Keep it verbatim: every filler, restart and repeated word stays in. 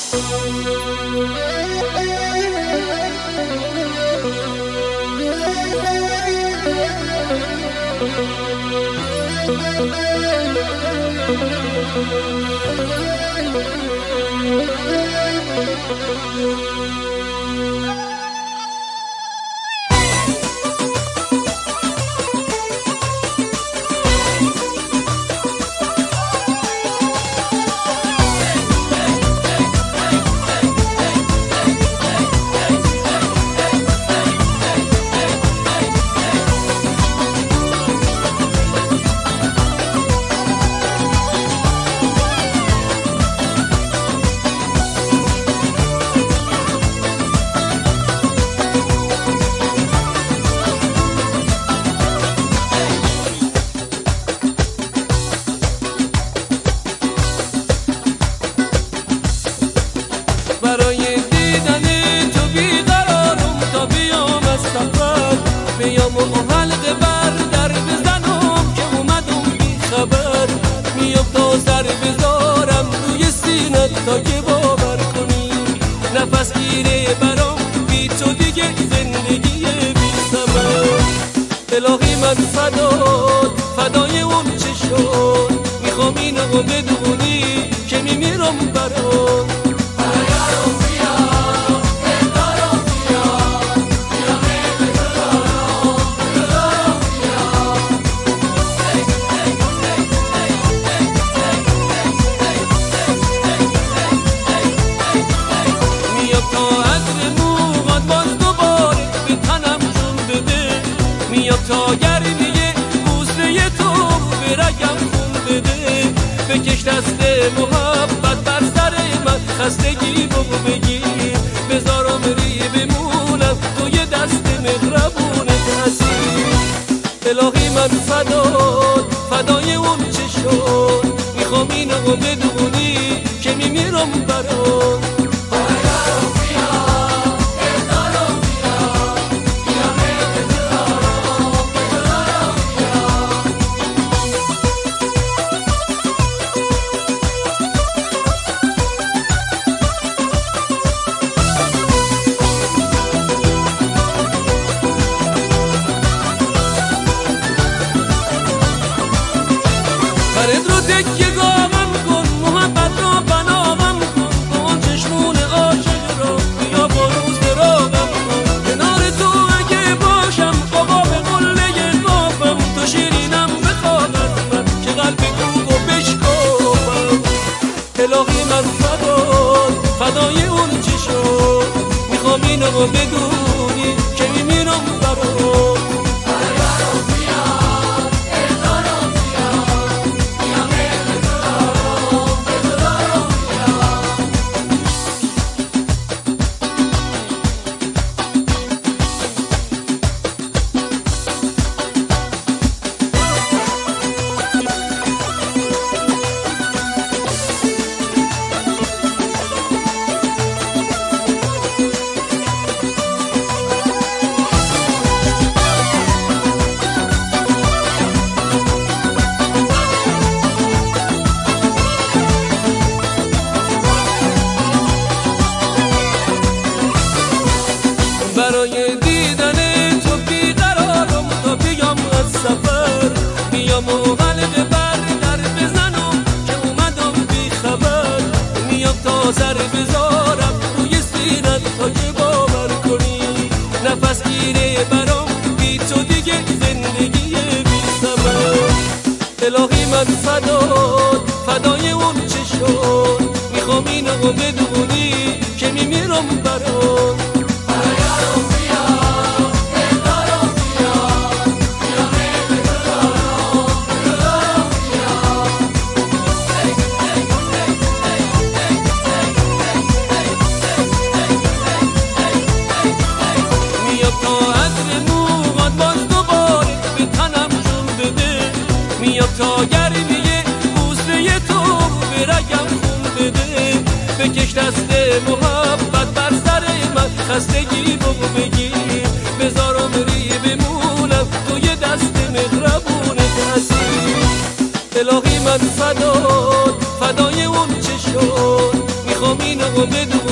برای دیدن تو بیقرارم تا بیام از سفر، بیام و حلقه بر در بزنم که اومدم بی خبر. میام تا سر بذارم روی سینت تا که باور کنی، نفس گیره برام بی تو دیگه زندگی بی ثمر. الهی من فدات فدای اون چه شد، میخوام اینو بدونی که میمیرم برات. تا گرمیه بوسه تو به رگم خون بده، بکش دست محبت بر سر من، خستگی بگو بگیر بذارم ری بمونم تو یه دست مهربونت هستی. الهی من فدات فدای اون چه شد، میخوام اینو بدونی که میمیرم برات. فرد رو تکیه گامم کن، محبت رو بنامم کن، کن چشمون عاشق رو بیا با روز براغم کن. کنار تو اگه باشم آقا به قله قافم، تو شیرینم بخوادم من که قلب کوب و بشکافم. الهی من فدات فدای اون چی شد، میخوام اینو بدونی که میمیرم برات. برای دیدن تو بیقرارم تا بیام از سفر، بیام و حلقه بر در بزنم که اومدم بی خبر. میام تا سر بذارم روی سینت تا که باور کنی، نفس گیره برام بی تو دیگه زندگی بی ثمر. الهی من فدات فدای اون چه شد، میخوام اینو بدونی که میمیرم برات. میام تا گرمیه بوسه تو به رگم خون بده، بکش دست محبت بر سر من، خستگی بگو بگیر بذارم ری بمونم تو یه دست مهربونت هستی. الهی من فدات فدای اون چه شد، میخوام اینو بدون